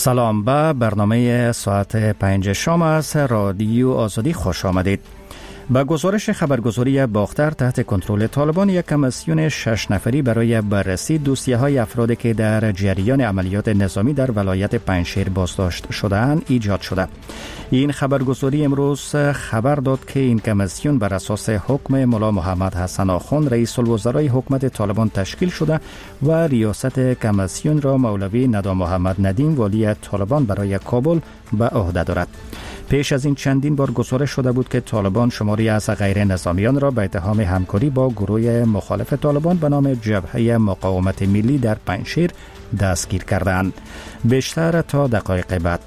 سلام، به برنامه ساعت 5 شام از رادیو آزادی خوش آمدید. با گزارش خبرگزاری باختر تحت کنترل طالبان، یک کمیسیون 6 نفری برای بررسی دوسیه‌های افرادی که در جریان عملیات نظامی در ولایت پنجشیر بازداشت شده‌اند ایجاد شده. این خبرگزاری امروز خبر داد که این کمیسیون بر اساس حکم ملا محمد حسن آخوند رئیس الوزرای حکومت طالبان تشکیل شده و ریاست کمیسیون را مولوی ندا محمد ندیم والی طالبان برای کابل به عهده دارد. پیش از این چندین بار گزارش شده بود که طالبان شماری از غیر نظامیان را به اتهام همکاری با گروه مخالف طالبان به نام جبهه مقاومت ملی در پنجشیر دستگیر کردند. بیشتر تا دقایق بعد.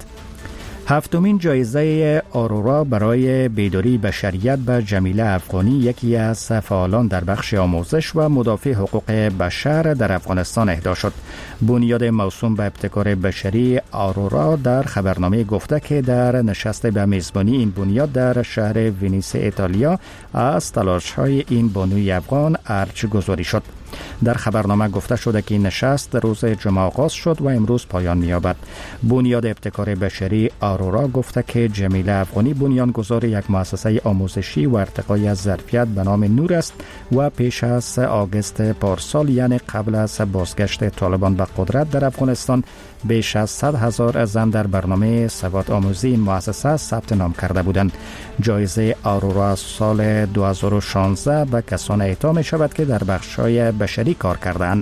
هفتمین جایزه آرورا برای بیداری بشریت به جمیله افغانی، یکی از فعالان در بخش آموزش و مدافع حقوق بشر در افغانستان اهدا شد. بنیاد موسوم به ابتکار بشری آرورا در خبرنامه گفته که در نشست به میزبانی این بنیاد در شهر ونیس ایتالیا از تلاش‌های این بانوی افغان ارج گذاری شد. در خبرنامه گفته شده که این نشست روز جمعه آغاز شد و امروز پایان می‌یابد. بنیاد ابتکار بشری آرورا گفته که جمیله افغانی بنیانگذار یک مؤسسه آموزشی و ارتقای ظرفیت به نام نور است و پیش از آگوست پارسال، یعنی قبل از بازگشت طالبان به قدرت در افغانستان، بیش از 100,000 زن در برنامه سواد آموزی این مؤسسه ثبت نام کرده بودند. جایزه آرورا سال 2016 به کسان اعطا می شود که در بخش‌های بشری کار کردند.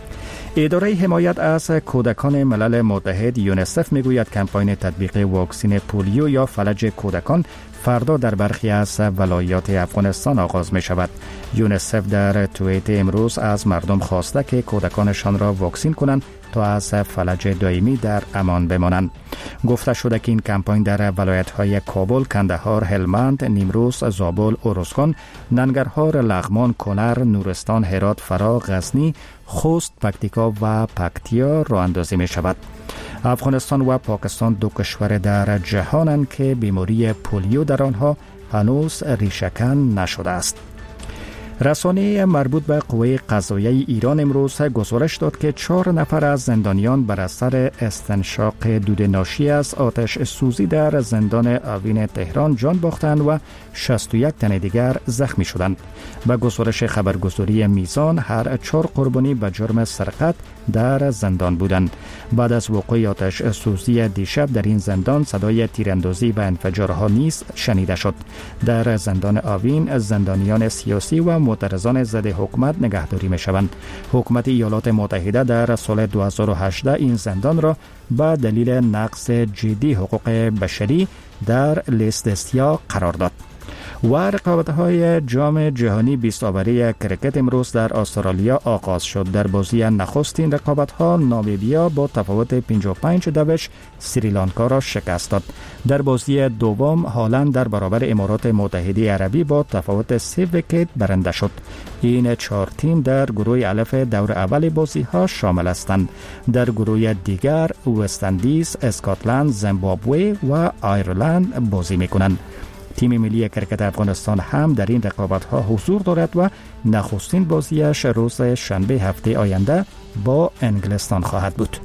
اداره حمایت از کودکان ملل متحد یونیسف میگوید کمپاین تطبیق واکسن پولیو یا فلج کودکان فردا در برخی از ولایات افغانستان آغاز می شود. یونیسف در توییت امروز از مردم خواسته که کودکانشان را واکسین کنند تا از فلج دائمی در امان بمانند. گفته شده که این کمپاین در ولایت‌های کابل، کندهار، هلمند، نیمروز، زابل، اروزگان، ننگرهار، لغمان، کنر، نورستان، هرات، فرا، غزنی، خوست، پکتیکا و پکتیا راه اندازی می شود. افغانستان و پاکستان دو کشور در جهانند که بیماری پولیو در آنها هنوز ریشه‌کن نشده است. رسانه مربوط به قوه قضاییه ایران امروز گزارش داد که 4 نفر از زندانیان بر اثر استنشاق دود ناشی از آتش سوزی در زندان اوین تهران جان باختند و 61 تن دیگر زخمی شدند. به گزارش خبرگزاری میزان، هر 4 قربانی به جرم سرقت در زندان بودند. بعد از وقوع آتش سوزی دیشب در این زندان صدای تیراندازی و انفجارها نیز شنیده شد. در زندان اوین زندانیان سیاسی و معترضان ضد حکومت نگهداری می شوند. حکومت ایالات متحده در سال 2018 این زندان را به دلیل نقض جدی حقوق بشری در لیست سیاه قرار داد. و رقابت‌های جام جهانی 20 اوری کرکت امروز در استرالیا آغاز شد. در بازی نخستین رقابت‌ها نامیبیا با تفاوت 55 دوش سریلانکا را شکست داد. در بازی دوم هالند در برابر امارات متحده عربی با تفاوت 3 ویکت برنده شد. این 4 تیم در گروه الف دور اول بازی‌ها شامل هستند. در گروه دیگر وست اندیز، اسکاتلند، زیمبابوه و آیرلند بازی می‌کنند. تیم ملی کرکت افغانستان هم در این رقابت‌ها حضور دارد و نخستین بازیش روز شنبه هفته آینده با انگلستان خواهد بود.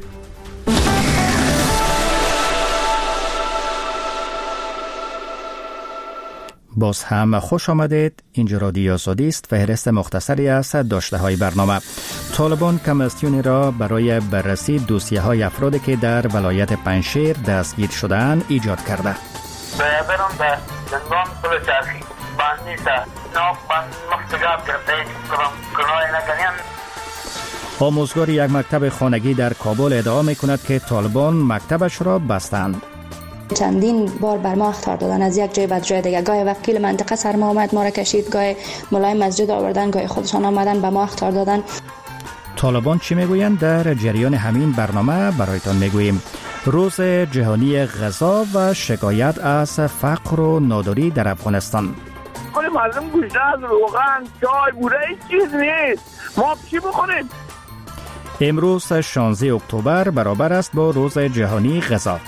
باز هم خوش آمدید. اینجا رادیو آزادی است. فهرست مختصری از داشته‌های برنامه. طالبان کمیسیونی را برای بررسی دوسیه‌های افرادی که در ولایت پنجشیر دستگیر شده‌اند ایجاد کرده. برم به زندان پل چرخی بند نیسته ناف بند مفتگاب گرفته کنم کنای نکنیم. آموزگار یک مکتب خانگی در کابل ادعا می کند که طالبان مکتبش را بستند. چندین بار بر ما اخطار دادن از یک جای به جای دیگه. گاهی وکیل منطقه سر ما آمد ما را کشید، گاهی ملای مسجد آوردن، گاهی خودشان آمدن به ما اخطار دادن. طالبان چی میگویند؟ در جریان همین برنامه برایتان میگوییم. روز جهانی غذا و شکایت از فقر و ناداری در افغانستان. خیلی مردم گوشت از روغن، چای، بوره هیچ چیز نیست. ما چی بخوریم؟ امروز 16 اکتبر برابر است با روز جهانی غذا.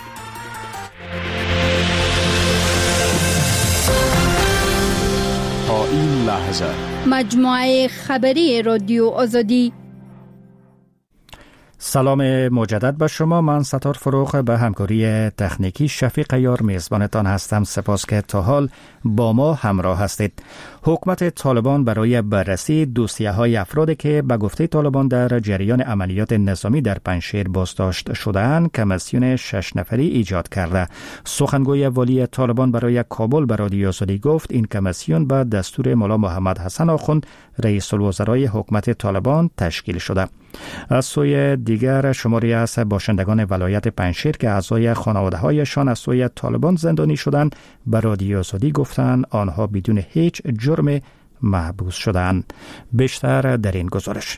تا این لحظه مجموعه خبری رادیو آزادی. سلام مجدد به شما. من ستار فروغ به همکاری تکنیکی شفیق یار میزبانتان هستم. سپاس که تا حال با ما همراه هستید. حکومت طالبان برای بررسی دوسیه‌های افرادی که به گفته طالبان در جریان عملیات نظامی در پنجشیر بازداشت شده‌اند کمیسیون 6 نفری ایجاد کرده. سخنگوی والی طالبان برای کابل به رادیو آزادی گفت این کمیسیون به دستور مولا محمد حسن آخوند رئیس الوزرای حکومت طالبان تشکیل شده. از سوی دیگر شماری از باشندگان ولایت پنجشیر که اعضای خانواده‌هایشان از سوی طالبان زندانی شدند به رادیو آزادی گفتند آنها بدون هیچ جرم محبوس شدند. بیشتر در این گزارش.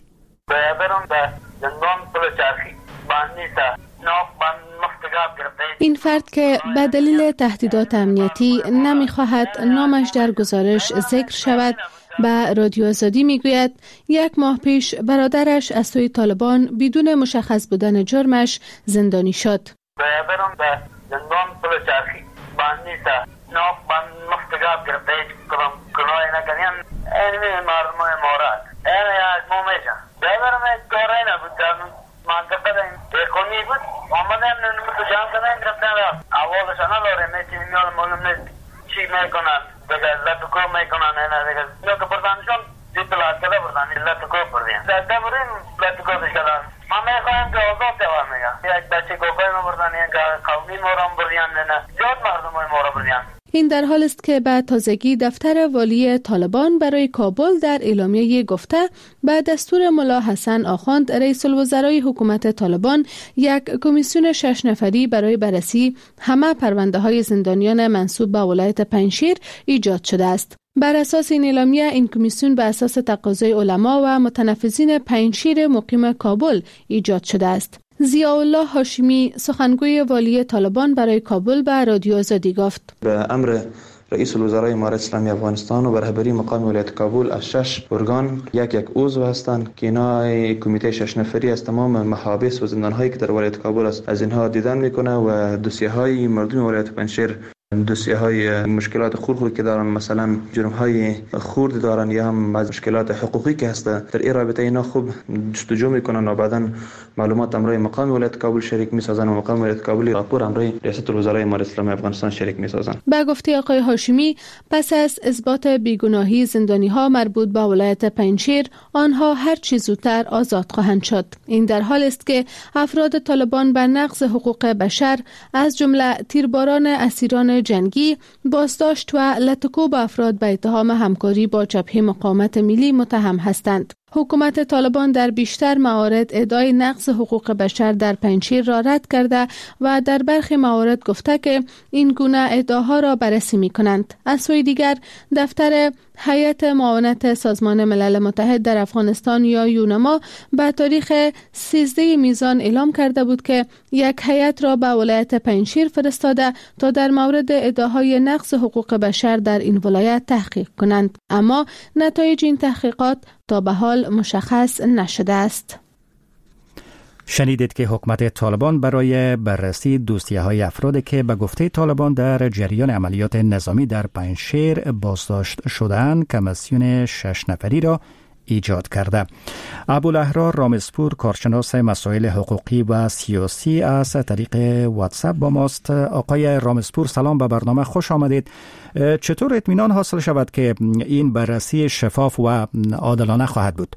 این فرد که به دلیل تهدیدات امنیتی نمی‌خواهد نامش در گزارش ذکر شود به رادیو آزادی میگوید یک ماه پیش برادرش از سوی طالبان بدون مشخص بودن جرمش زندانی شد. این در حال است که به تازگی دفتر والی طالبان برای کابل در اعلامیه گفته به دستور مولا حسن آخوند رئیس الوزرای حکومت طالبان یک کمیسیون 6 نفری برای بررسی همه پرونده های زندانیان منسوب به ولایت پنجشیر ایجاد شده است. بر اساس این اعلامیه این کمیسیون به اساس تقاضای علما و متنفذین پنجشیر مقیم کابل ایجاد شده است. ضیاءالله هاشمی سخنگوی والی طالبان برای کابل به رادیو آزادی گفت به امر رئیس الوزرای امارت اسلامی افغانستان و به رهبری مقام ولایت کابل از 6 ارگان یک عضو هستند که اینا کمیته 6 نفری از تمام محابس و زندان‌هایی که در ولایت کابل است از اینها دیدن میکنه و دوسیه‌های مردم ولایت پنجشیر دوسیه‌های مشکلات خورد که دارن، مثلا جرم‌های خرد دارن یا هم مشکلات حقوقی که هست در این رابطه اینا خوب جستجو میکنن و بعداً معلومات امرای مقام ولایت کابل شریک میسازن و مقام ولایت کابل راپور امرای ریاست الوزرای امارت اسلامی افغانستان شریک میسازن. به گفته آقای هاشمی پس از اثبات بیگناهی زندانی‌ها مربوط به ولایت پنجشیر آنها هر چه زودتر آزاد خواهند شد. این در حال است که افراد طالبان به نقض حقوق بشر از جمله تیرباران اسیران جنگی، بازداشت و لطکوب افراد به اتهام همکاری با جبهه مقاومت ملی متهم هستند. حکومت طالبان در بیشتر موارد ادعای نقض حقوق بشر در پنجشیر را رد کرده و در برخی موارد گفته که این گونه ادعاها را بررسی می‌کنند. از سوی دیگر دفتر هیئت معاونت سازمان ملل متحد در افغانستان یا یونما به تاریخ 13 میزان اعلام کرده بود که یک هیئت را به ولایت پنجشیر فرستاده تا در مورد ادعاهای نقض حقوق بشر در این ولایت تحقیق کنند، اما نتایج این تحقیقات تا به حال مشخص نشده است. شنیدید که حکومت طالبان برای بررسی دوسیه‌های افرادی که به گفته طالبان در جریان عملیات نظامی در پنجشیر بازداشت شدند کمیسیون 6 نفری را ایجاد کرده. ابوالاحرار رامزپور کارشناس مسائل حقوقی و سیاسی از طریق واتساپ با ماست. آقای رامزپور سلام، به برنامه خوش آمدید. چطور اطمینان حاصل شود که این بررسی شفاف و عادلانه خواهد بود؟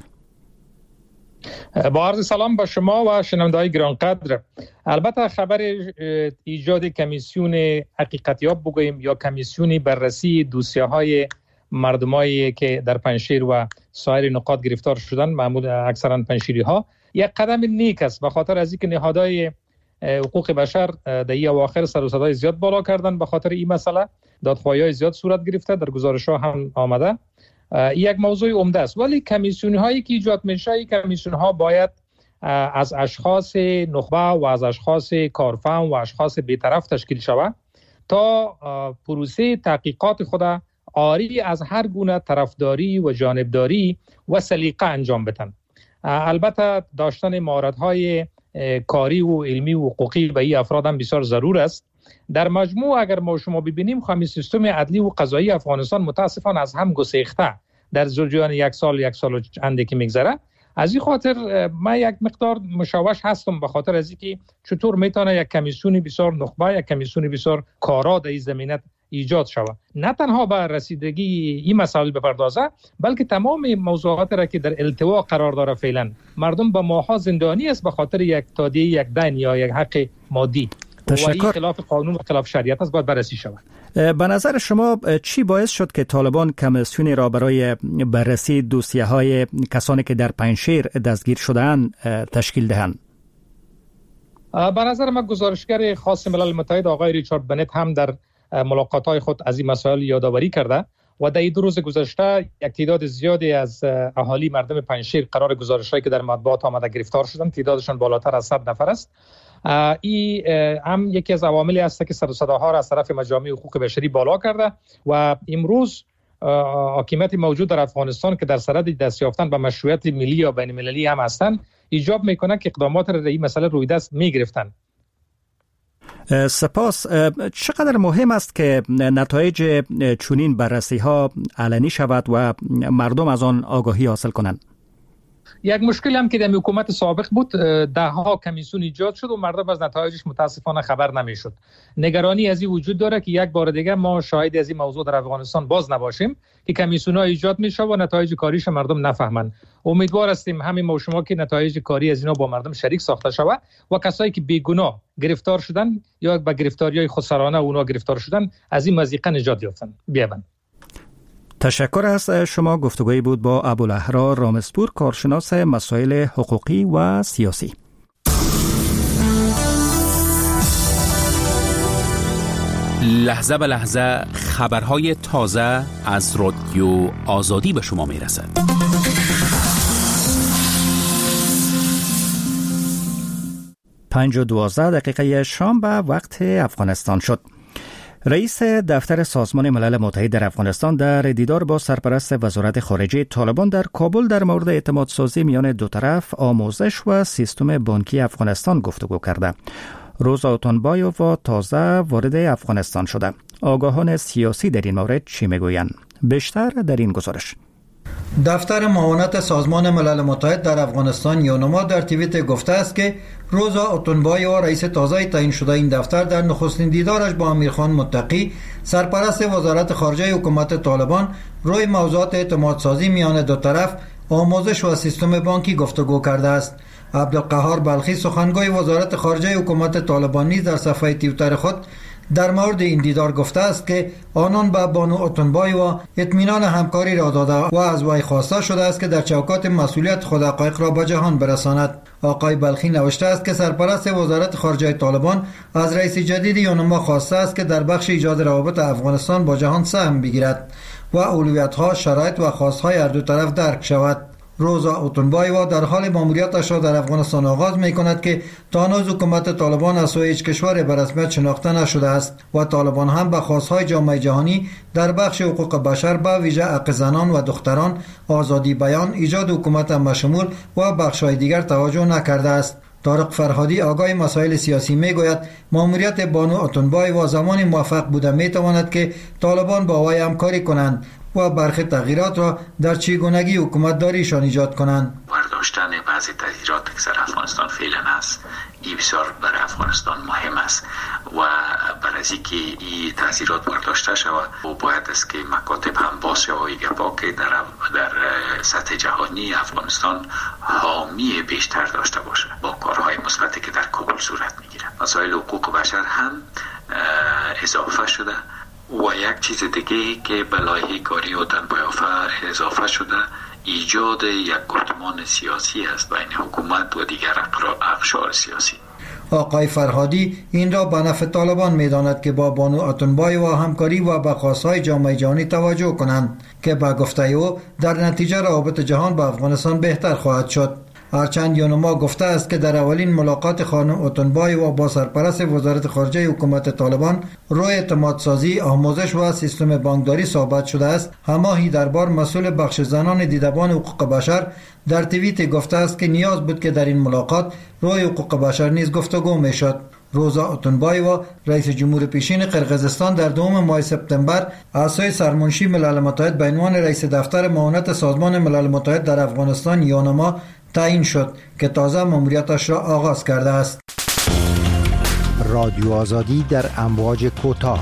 با عرض سلام به شما و شنونده‌های گرانقدر. البته خبر ایجاد کمیسیون حقیقتیاب بگوییم یا کمیسیون بررسی دوسیه‌های مردمایی که در پنجشیر و سایر نقاط گرفتار شدن، معمول اکثرا پنجشیری‌ها، یک قدم نیک است، به خاطر از اینکه نهادهای حقوق بشر در این اواخر سر و صدای زیاد بالا کردن به خاطر این مسئله، دادخواهی‌های زیاد صورت گرفته، در گزارش‌ها هم آمده. یک موضوع عمده است، ولی کمیسیون‌هایی که ایجاد میشه، این کمیسیون‌ها باید از اشخاص نخبه و از اشخاص کارفهم و اشخاص بی‌طرف تشکیل شود تا پروسه تحقیقات خود عاری از هر گونه طرفداری و جانبداری و سلیقه انجام بدن. البته داشتن مهارت‌های کاری و علمی و حقوقی به این افراد هم بسیار ضرور است. در مجموع اگر ما شما ببینیم همین سیستم عدلی و قضایی افغانستان متاسفانه از هم گسیخته در جریان یک سال و چندی که میگذره. از این خاطر من یک مقدار مشوش هستم به خاطر از اینکه چطور میتونه یک کمیسیون بسیار نخبه، یک کمیسیون بسیار کارا در این زمینه ایجاد شود، نه تنها به رسیدگی این مسائل بپردازه بلکه تمام موضوعات را که در التوا قرار داره فعلا مردم به ماها زندانی است به خاطر یک تادیه یک دین یا یک حق مادی و این خلاف قانون و خلاف شریعت است، باید بررسی شود. به نظر شما چی باعث شد که طالبان کمیسیونی را برای بررسی دوسیه های کسانی که در پنجشیر دستگیر شده‌اند تشکیل دهند؟ به نظر من گزارشگر خاص ملل متحد آقای ریچارد بنت هم در ملاقات‌های خود از این مسائل یادآوری کرده و در این 2 روز گذشته یک تعداد زیادی از اهالی مردم پنجشیر قرار گزارش‌هایی که در مطبوعات آمده گرفتار شدند، تعدادشان بالاتر از 100 نفر است. این هم یکی از عواملی است که صداها را از طرف مجامع حقوق بشری بالا کرده و امروز حاکمیت موجود در افغانستان که در صدد دست یافتن به مشروعیت ملی یا بین المللی هم هستند ایجاب میکنه که اقدامات را در این مسئله روی دست میگرفتند. سپاس. چقدر مهم است که نتایج چنین بررسی ها علنی شود و مردم از آن آگاهی حاصل کنند؟ یک مشکل هم که در حکومت سابق بود، 10 کمیسیون ایجاد شد و مردم از نتایجش متاسفانه خبر نمیشد. نگرانی از این وجود داره که یک بار دیگه ما شاهد از این موضوع در افغانستان باز نباشیم که کمیسیون‌ها ایجاد میشه و نتایج کاریش مردم نفهمن. امیدوار هستیم همین ما شما که نتایج کاری از اینا با مردم شریک ساخته شود و کسایی که بیگناه گرفتار شدن یا به گرفتاری‌های خودسرانه اونا گرفتار شدن از این مضیقه نجات یافتن بیابن. تشکر از شما. گفتگویی بود با ابوالاحرار رامزپور، کارشناس مسائل حقوقی و سیاسی. لحظه به لحظه خبرهای تازه از رادیو آزادی به شما میرسد. 5:12 شام به وقت افغانستان شد. رئیس دفتر سازمان ملل متحد در افغانستان در دیدار با سرپرست وزارت خارجه طالبان در کابل در مورد اعتماد سازی میان دو طرف، آموزش و سیستم بانکی افغانستان گفتگو کرده. روزا اتونبایووا تازه وارد افغانستان شده. آگاهان سیاسی در این مورد چی میگویند؟ بیشتر در این گزارش. دفتر معاونت سازمان ملل متحد در افغانستان یونما در توییت گفته است که روزا اتونبایووا رئیس تازه تعیین شده این دفتر در نخستین دیدارش با امیرخان متقی سرپرست وزارت خارجه حکومت طالبان روی موضوعات اعتماد سازی میان دو طرف، آموزش و سیستم بانکی گفتگو کرده است. عبدالقهار بلخی سخنگوی وزارت خارجه حکومت طالبان نیز در صفحه توییتر خود در مورد این دیدار گفته است که آنان به بانو اتونبایووا اطمینان همکاری را داده و از وی خواسته شده است که در چوکات مسئولیت خود حقایق را به جهان برساند. آقای بلخی نوشته است که سرپرست وزارت خارجه طالبان از رئیس جدید یونما خواسته است که در بخش ایجاد روابط افغانستان با جهان سهم بگیرد و اولویت‌ها، شرایط و خواست‌های هر دو طرف درک شود. روزا اتونبایووا در حال ماموریتش را در افغانستان آغاز می کند که تا هنوز حکومت طالبان از سوی هیچ کشور به رسمیت شناخته نشده است و طالبان هم به خواستهای جامعه جهانی در بخش حقوق بشر به ویژه حق زنان و دختران، آزادی بیان، ایجاد حکومت همشمول و بخش‌های دیگر توجه نکرده است. طارق فرهادی آگاه مسائل سیاسی میگوید ماموریت بانو اتونبایووا زمانی موفق بوده میتواند که طالبان با وی همکاری کنند و برخی تغییرات را در چگونگی حکومت داریشان ایجاد کنند. برداشتن بعضی تغییرات که در افغانستان فعلا است این بسیار برای افغانستان مهم است و برای از اینکه این تغییرات برداشته شود و باید است که مکاتب هم باز شود گپا که در سطح جهانی افغانستان حامی بیشتر داشته باشه با کارهای مثبتی که در کابل صورت میگیره. مسائل حقوق بشر هم اضافه شده و یک چیز دیگه که به لایحه کاری اتونبایووا اضافه شده ایجاد یک گفتمان سیاسی است بین حکومت و دیگر اقشار سیاسی. آقای فرهادی این را به نفع طالبان می‌داند که با بانو اتونبایووا همکاری و به خواست‌های جامعه جهانی توجه کنند که به گفته او در نتیجه روابط جهان با افغانستان بهتر خواهد شد. هرچند یونما گفته است که در اولین ملاقات خانم اتونبایووا با سرپرست وزارت خارجه حکومت طالبان روی اعتماد سازی، آموزش و سیستم بانکداری صحبت شده است، هماهی دربار مسئول بخش زنان دیدبان حقوق بشر در توییت گفته است که نیاز بود که در این ملاقات روی حقوق بشر نیز گفتگو میشد. روزا اتونبایووا رئیس جمهور پیشین قرقیزستان در 2 ماه سپتامبر از سوی سرمنشی ملل متحد به عنوان رئیس دفتر معاونت سازمان ملل متحد در افغانستان یونما تعیین شد که تازه مأموریتش را آغاز کرده است. رادیو آزادی در امواج کوتاه.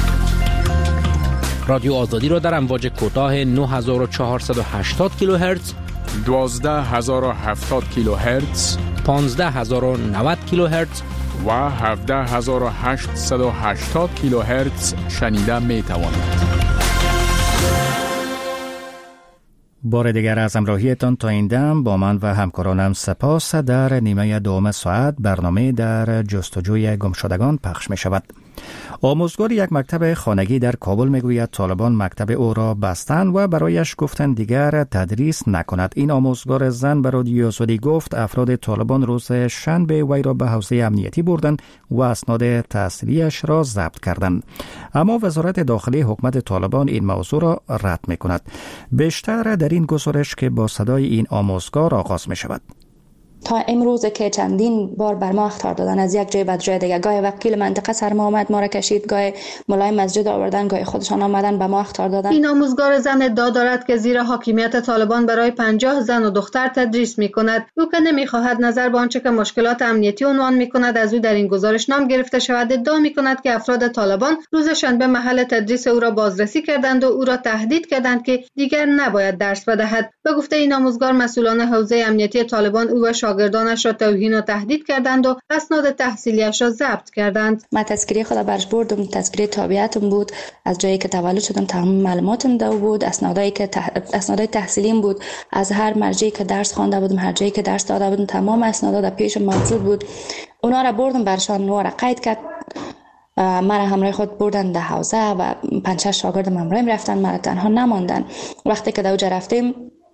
رادیو آزادی را در امواج کوتاه 9480 کیلوهرتز، 12070 کیلوهرتز، 15090 کیلوهرتز و 17880 کیلوهرتز شنیده می توانید. بار دیگر از همراهیتان تا این دم با من و همکارانم سپاس. در نیمه دوم ساعت برنامه در جستجوی گمشدگان پخش می شود. آموزگار یک مکتب خانگی در کابل میگوید طالبان مکتب او را بستند و برایش گفتند دیگر تدریس نکند. این آموزگار زن به رادیو آزادی گفت افراد طالبان روز شنبه وی را به حوزه امنیتی بردند و اسناد تحصیلیش را ضبط کردند. اما وزارت داخلی حکومت طالبان این موضوع را رد میکند. بیشتر در این گزارش که با صدای این آموزگار آغاز می شود. تا امروز که چندین بار بر ما اخطار دادن از یک جای به جای دیگه، گاهی وکیل منطقه سر ما آمد ما را کشید، گاهی ملای مسجد آوردن، گاهی خودشان آمدن به ما اخطار دادن. این آموزگار زن ادعا دارد که زیر حاکمیت طالبان برای 50 زن و دختر تدریس می‌کند. او که نمی‌خواهد نظر به آنچه که مشکلات امنیتی عنوان می‌کند از او در این گزارش نام گرفته شود، ادعا می‌کند که افراد طالبان روز شنبه محل تدریس او را بازرسی کردند و او را تهدید کردند که دیگر نباید درس بدهد. به گفته این آموزگار مسئولان حوزه امنیتی طالبان او و شاگردانش را توهین و تهدید کردند و اسناد تحصیلیش را ضبط کردند. من تذکره خود برش بردم، تذکره تابعیتم بود، از جایی که تولد شدم تمام معلوماتم دو بود، اسنادای تحصیلیم بود، از هر مرجعی که درس خوانده بودم، هر جایی که درس داده بودم تمام اسناد در پیش موجود بود. اونا را بردم برشان، نو را قید کرد. مرا همراه خود بردن در حوزه و 5-6 شاگردم همراهم رفتن، مرا تنها نماندن. وقتی که دوجه رفتیم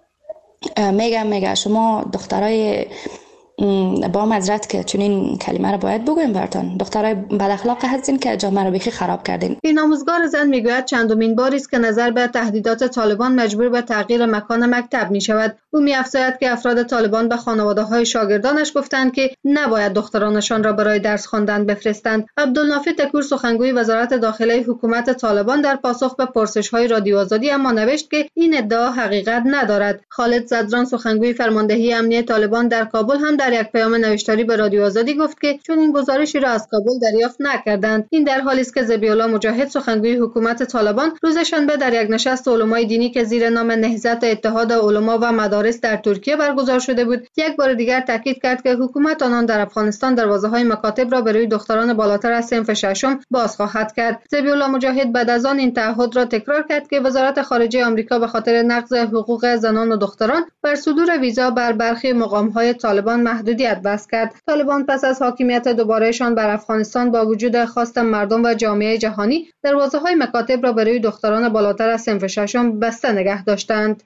میگه شما دخترای با معذرت که چون این کلمه رو باید بگویم براتون، دخترای بد اخلاق هستین که جامعه رو بیخی خراب کردین. این آموزگار زن میگوید چندمین باری است که نظر به تهدیدات طالبان مجبور به تغییر مکان مکتب می شود. او می‌افزاید که افراد طالبان به خانواده‌های شاگردانش گفتند که نباید دخترانشان را برای درس خواندن بفرستند. عبدالنافی تکور سخنگوی وزارت داخلی حکومت طالبان در پاسخ به پرسش‌های رادیو آزادی اما نوشت که این ادعا حقیقت ندارد. خالد زدران سخنگوی فرماندهی امنیتی طالبان در کابل هم در یک پیام نوشتاری به رادیو آزادی گفت که چون این گزارشی را از کابل دریافت نکردند. این در حالی است که ذبیح‌الله مجاهد سخنگوی حکومت طالبان روز شنبه در یک نشست علمای دینی که زیر نام نهضت اتحاد علما و مدارس در ترکیه برگزار شده بود، یک بار دیگر تاکید کرد که حکومت آنان در افغانستان دروازه‌های مکاتب را برای دختران بالاتر از صنف ششم باز خواهد کرد. ذبیح‌الله مجاهد بعد از آن این تعهد را تکرار کرد که وزارت خارجه آمریکا به خاطر نقض حقوق زنان و دختران بر صدور ویزا بر برخی مقام‌های طالبان محدودیت بس کرد. طالبان پس از حاکمیت دوبارهشان بر افغانستان با وجود خواست مردم و جامعه جهانی دروازه‌های مکاتب را برای دختران بالاتر از صنف ششم بسته نگه داشتند.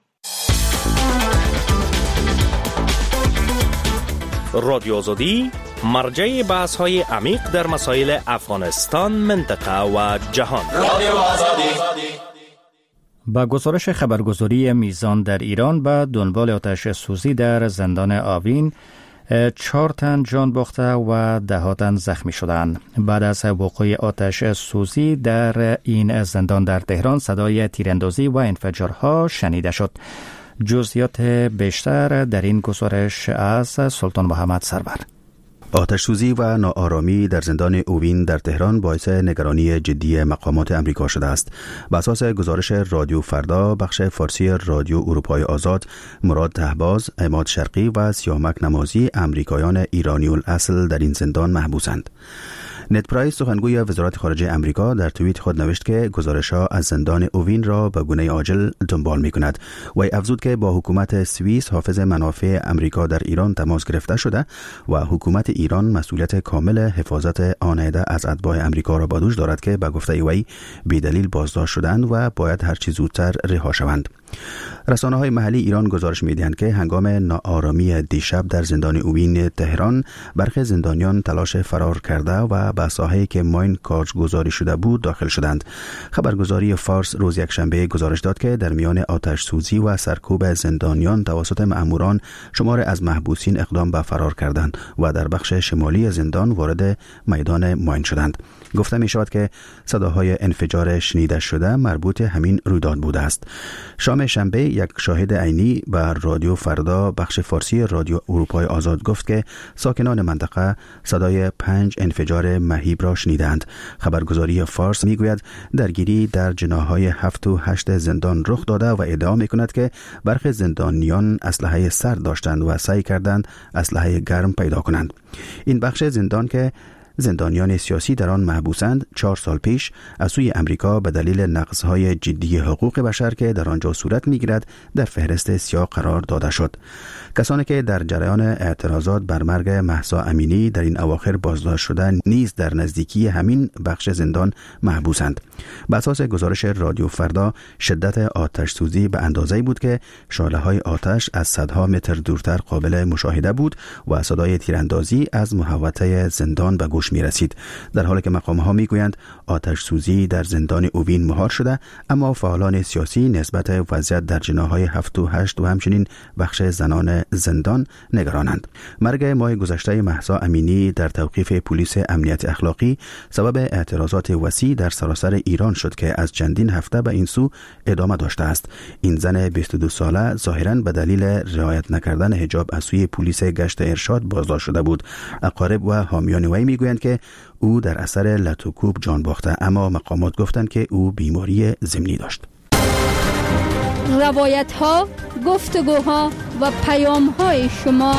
رادیو آزادی مرجع بحث‌های عمیق در مسائل افغانستان، منطقه و جهان. رادیو آزادی. با گزارش خبرگزاری میزان در ایران به دنبال آتش سوزی در زندان آوین 4 تن جان باخته و 10 تن زخمی شدند. بعد از وقوع آتش سوزی در این زندان در تهران صدای تیراندازی و انفجارها شنیده شد. جزئیات بیشتر در این گزارش از سلطان محمد سرور. آتش سوزی و ناآرامی در زندان اوین در تهران باعث نگرانی جدی مقامات امریکا شده است. بر اساس گزارش رادیو فردا بخش فارسی رادیو اروپای آزاد، مراد طهباز، عماد شرقی و سیامک نمازی امریکایان ایرانی الاصل در این زندان محبوسند. نت پرایس سخنگوی وزارت خارجه امریکا در توییت خود نوشت که گزارش‌ها از زندان اوین را به گونه عاجل دنبال می‌کند. وی افزود که با حکومت سوئیس حافظ منافع امریکا در ایران تماس گرفته شده و حکومت ایران مسئولیت کامل حفاظت آن عده از اتباع امریکا را با دوش دارد که به گفته وی بی‌دلیل بازداشت شدند و باید هر چه زودتر رها شوند. رسانه‌های محلی ایران گزارش می‌دهند که هنگام ناآرامی دیشب در زندان اوین تهران برخی زندانیان تلاش فرار کرده و به ساحه‌ای که ماین کارگزاری شده بود داخل شدند. خبرگزاری فارس روز یکشنبه گزارش داد که در میان آتش سوزی و سرکوب زندانیان توسط مأموران شمار از محبوسین اقدام به فرار کردند و در بخش شمالی زندان وارد میدان ماین شدند. گفته می شود که صداهای انفجار شنیده شده مربوط همین رویداد بوده است. شامل هنگام شنبه یک شاهد عینی بر رادیو فردا بخش فارسی رادیو اروپای آزاد گفت که ساکنان منطقه صدای 5 انفجار مهیب را شنیدند. خبرگزاری فارس میگوید درگیری در جناح‌های 7 و 8 زندان رخ داده و ادعا میکند که برخی زندانیان اسلحه سرد داشتند و سعی کردند اسلحه گرم پیدا کنند. این بخش زندان که زندانیان سیاسی در آن محبوسند 4 سال پیش از سوی امریکا به دلیل نقض‌های جدی حقوق بشر که در آنجا صورت می‌گیرد در فهرست سیاه قرار داده شد. کسانی که در جریان اعتراضات بر مرگ مهسا امینی در این اواخر بازداشت شده نیز در نزدیکی همین بخش زندان محبوسند. بر اساس گزارش رادیو فردا شدت آتش سوزی به اندازه‌ای بود که شعله‌های آتش از صدها متر دورتر قابل مشاهده بود و صدای تیراندازی از محوطه زندان به گوش می رسید. در حالی که مقام‌ها میگویند آتش سوزی در زندان اوین مهار شده، اما فعالان سیاسی نسبت وضعیت در جناح‌های 7 و 8 و همچنین بخش زنان زندان نگرانند. مرگ ماه گذشته مهسا امینی در توقیف پلیس امنیت اخلاقی سبب اعتراضات وسیع در سراسر ایران شد که از چندین هفته به این سو ادامه داشته است. این زن 22 ساله ظاهراً به دلیل رعایت نکردن حجاب از سوی پلیس گشت ارشاد بازداشت شده بود. اقارب و حامیان وی میگویند که او در اثر لت و کوب جان باخته، اما مقامات گفتند که او بیماری ضمنی داشت. روایت ها، گفتگوها و پیام های شما.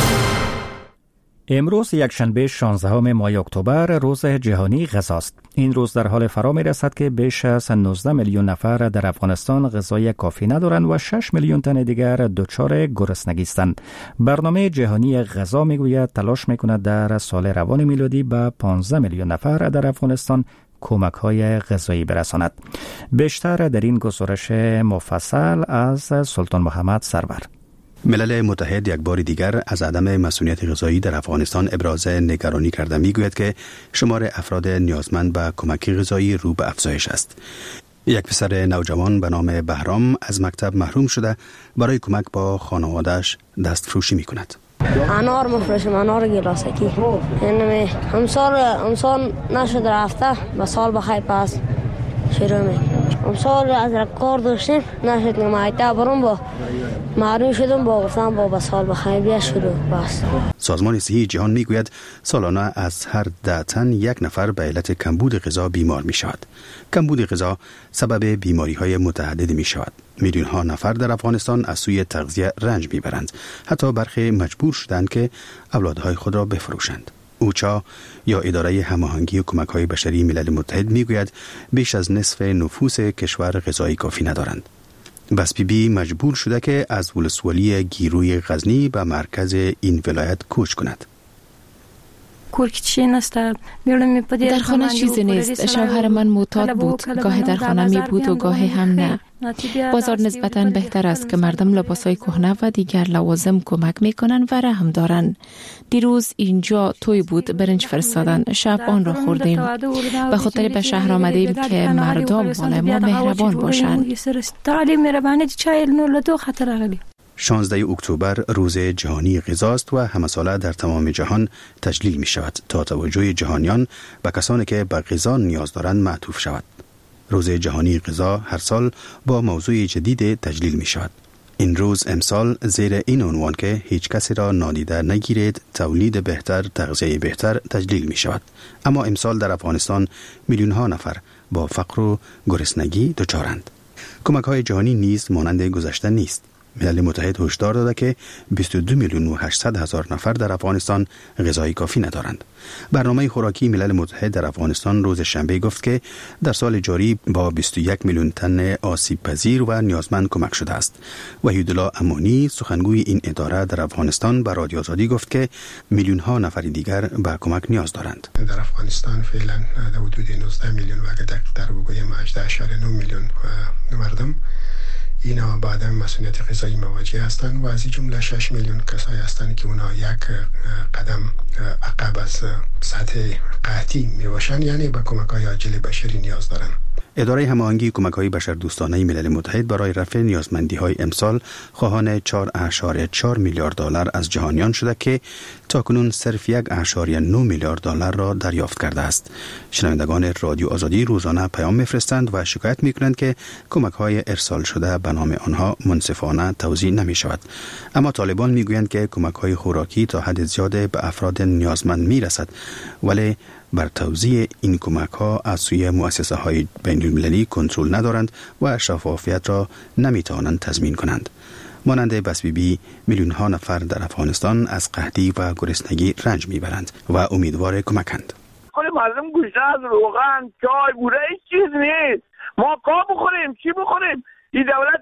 امروز یکشنبه 16 ماه اکتبر روز جهانی غذاست. این روز در حال فرا می رسد که بیش از 19 میلیون نفر در افغانستان غذای کافی ندارند و 6 میلیون تن دیگر دچار گرسنگی هستند. برنامه جهانی غذا می گوید تلاش می کند در سال روان میلادی به 15 میلیون نفر در افغانستان کمک های غذایی برساند. بیشتر در این گزارش مفصل از سلطان محمد سرور. ملل متحد یک بار دیگر از عدم مسئولیت غذایی در افغانستان ابراز نگرانی کرده میگوید که شمار افراد نیازمند به کمک غذایی رو به افزایش است. یک پسر نوجوان به نام بهرام از مکتب محروم شده برای کمک با خانواده‌اش دستفروشی میکند. انار مفروشم، انار گلاسکی. یعنی امسال نشد رفته به سال بخیر پس شروع میکنم. امسال از کار داشتیم نشد نمایده برام با معلوم شدم با گفتم با سال بخیر بیا شروع بس. سازمان صحی جهان میگوید سالانه از هر 10 تن یک نفر به علت کمبود غذا بیمار می شود. کمبود غذا سبب بیماری های متعدد می شود. میلیون ها نفر در افغانستان از سوی تغذیه رنج میبرند. حتی برخی مجبور شدند که اولادهای خود را بفروشند. اوچا یا اداره هماهنگی و کمک‌های بشری ملل متحد میگوید بیش از نصف نفوس کشور غذای کافی ندارند. بس بی مجبور شده که از ولسوالی گیروی غزنی به مرکز این ولایت کوچ کند. در خانه چیزی نیست. شوهر من معتاد بود، گاهی در خانه می بود و گاهی هم نه. بازار نسبتاً بهتر است که مردم لباسای کهنه و دیگر لوازم کمک میکنن و رحم دارن. دیروز اینجا توی بود، برنج فرستادن، شب آن را خوردیم. به خاطر به شهر آمدیم که مردم مال ما مهربان باشند. 16 اکتبر روز جهانی غذاست و همه ساله در تمام جهان تجلیل می شود تا توجه جهانیان به کسانی که به غذا نیاز دارند معطوف شود. روز جهانی غذا هر سال با موضوع جدید تجلیل می شود. این روز امسال زیر این عنوان که هیچ کسی را نادیده نگیرید، تولید بهتر، تغذیه بهتر تجلیل می شود. اما امسال در افغانستان میلیون ها نفر با فقر و گرسنگی دچارند. کمک های جهانی نیز مانند گذشته نیست. ملل متحد هشدار داده که 22 میلیون و 800 هزار نفر در افغانستان غذای کافی ندارند. برنامه خوراکی ملل متحد در افغانستان روز شنبه گفت که در سال جاری با 21 میلیون تن آسیب پذیر و نیازمند کمک شده است. وحیدالله امانی سخنگوی این اداره در افغانستان به رادیو آزادی گفت که میلیون ها نفر دیگر به کمک نیاز دارند. در افغانستان فعلا در حدود 19 میلیون و اگر دقیق‌تر بگویم 18.9 میلیون مردم اینا با عدم مسئولیت غذایی مواجه هستند و از این جمله 6 میلیون کسایی هستند که اونا یک قدم عقب از سطح قحطی می باشند، یعنی به کمک‌های عاجل بشری نیاز دارند. اداره هماهنگی کمک‌های بشردوستانه ملل متحد برای رفع نیازمندی‌های امسال خواهان 4.4 میلیارد دلار از جهانیان شده که تاکنون صرف 1.9 میلیارد دلار را دریافت کرده است. شنوندگان رادیو آزادی روزانه پیام می‌فرستند و شکایت می‌کنند که کمک‌های ارسال شده به نام آنها منصفانه توزیع نمی‌شود. اما طالبان می‌گویند که کمک‌های خوراکی تا حد زیاد به افراد نیازمند می‌رسد، ولی بر توزیع این کمک‌ها از سوی مؤسسه‌های بین‌المللی کنترل ندارند و شفافیت را نمی‌توانند تضمین کنند. مانند بسبیبی میلیون‌ها نفر در افغانستان از قحطی و گرسنگی رنج می‌برند و امیدوار کمکند. خود مردم گوشت از روغن، چای، بوره هیچ چیز نیست. ما کا بخوریم، چی بخوریم؟ این دولت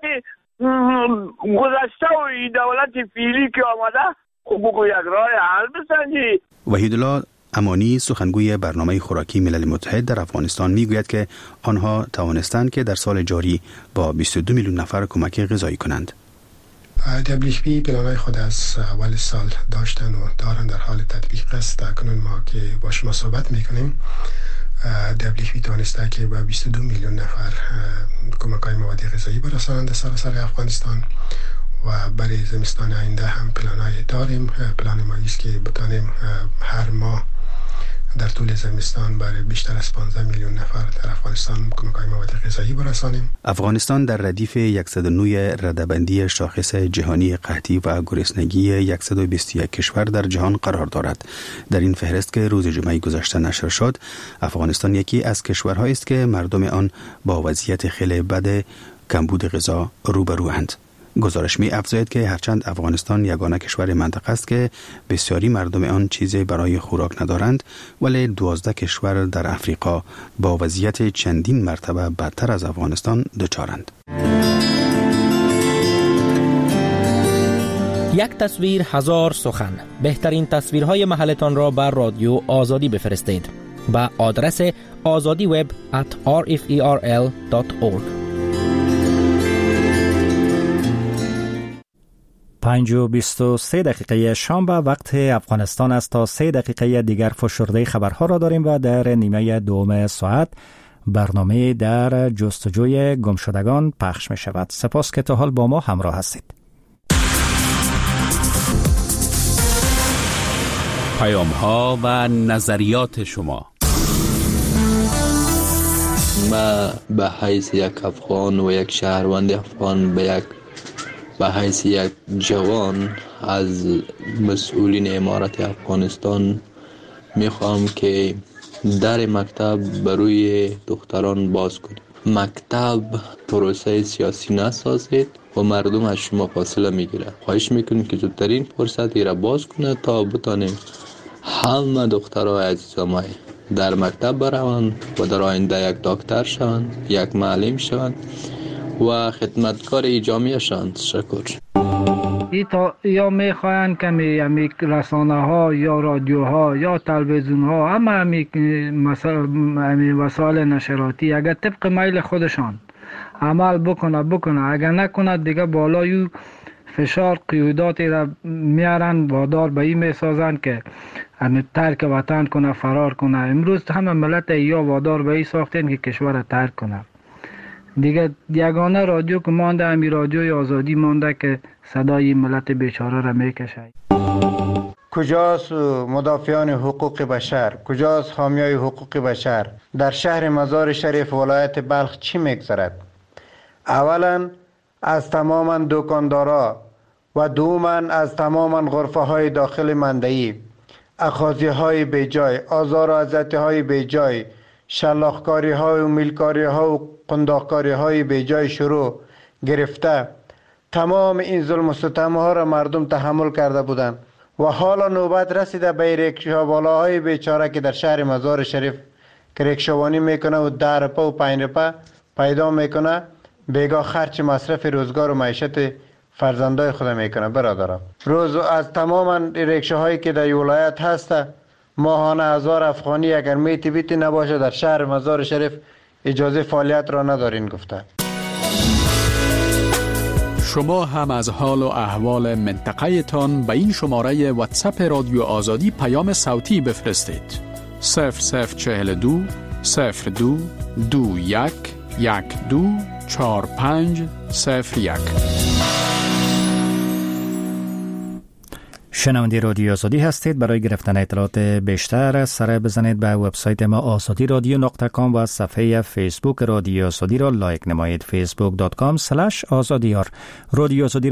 گذشته و این دولت فعلی که آمده خب بگو یک راه حل بسنجی. وحیدالله امانی سخنگوی برنامه خوراکی ملل متحد در افغانستان میگوید که آنها توانستند که در سال جاری با 22 میلیون نفر کمک غذایی کنند. WFP پلانای خود از اول سال داشتن و دارن در حال تطبیق است. کنون ما که با شما صحبت میکنیم WFP توانسته که با 22 میلیون نفر کمک‌های مواد غذایی برسانند در سراسر افغانستان و برای زمستان آینده هم پلانای داریم. پلان ما است که بتانیم هر ماه در طول زمستان برای بیشتر از 15 میلیون نفر در افغانستان کمک‌های مواد غذایی برسانیم. افغانستان در ردیف 109 رده‌بندی شاخص جهانی قحطی و گرسنگی 121 کشور در جهان قرار دارد. در این فهرست که روز جمعه گذشته نشر شد، افغانستان یکی از کشورهایی است که مردم آن با وضعیت خیلی بد کمبود غذا روبروند. گزارش می افزاید که هرچند افغانستان یگانه کشور منطقه است که بسیاری مردم آن چیزی برای خوراک ندارند، ولی 12 کشور در افریقا با وضعیت چندین مرتبه بدتر از افغانستان دچارند. یک تصویر هزار سخن. بهترین تصویرهای محلتان را بر رادیو آزادی بفرستید به آدرس azadiweb@rferl.org. 5:23 دقیقه شام به وقت افغانستان است. تا 3 دقیقه دیگر فشرده خبرها را داریم و در نیمه دوم ساعت برنامه در جستجوی گمشدگان پخش می شود. سپاس که تا حال با ما همراه هستید. پیام ها و نظریات شما. ما به حیث یک افغان و یک شهروند افغان به حیث یک جوان از مسئولین امارت افغانستان میخوام که در مکتب بروی دختران باز کنید. مکتب پروسه سیاسی نسازید و مردم از شما فاصله میگیره. خواهش میکنیم که زودترین فرصت را باز کنه تا بتانیم همه دخترای عزیزم در مکتب بروند و در آینده یک دکتر شوند، یک معلم شوند و خدمتکار جامعه شوند. تشکر. یا میخواین که می رسانه ها یا رادیو ها یا تلویزیون ها همه وسایل نشراتی اگر طبق میل خودشان عمل بکنه اگر نکنه دیگه بالای فشار قیوداتی را میارن وادار به این میسازن که ترک وطن کنه، فرار کنه. امروز همه ملت یا وادار به این ساختن که کشور ترک کنه. دیگه یگانه رادیو که مانده همی رادیوی آزادی مانده که صدای ملت بیچاره را میکشه. کجاست مدافعان حقوق بشر؟ کجاست حامیای حقوق بشر؟ در شهر مزار شریف ولایت بلخ چی میگذرد؟ اولا از تماما دکاندارا و دوما از تماما غرفه های داخل مندهی اخاذی های بیجای، آزار و اذیتی های بیجای، شلاخکاری های و میلکاری ها و قنداقکاری های بیجای شروع گرفته تمام این ظلم و ستم ها را مردم تحمل کرده بودند و حالا نوبت رسیده به ریکشاوالاهای بیچاره که در شهر مزار شریف که ریکشاوانی میکنه و 10 روپه و 5 روپه پیدا میکنه، بیگاه خرچ مصرف روزگار و معیشت فرزندای خود میکنه. برادران، روز از تمام ریکشاهایی که در ولایت هسته ماهانه 1000 افغانی اگر میتی بیتی نباشه در شهر مزار شریف اجازه فعالیت را ندارین گفته. شما هم از حال و احوال منطقه تان به این شماره واتساپ رادیو آزادی پیام صوتی بفرستید. 0042 02 21 124501. شنونده رادیو آزادی هستید. برای گرفتن اطلاعات بیشتر سر بزنید به وبسایت ما azadiradyo.com و صفحه فیسبوک رادیو آزادی را لایک نمایید. facebook.com/azadiyar. رادیو آزادی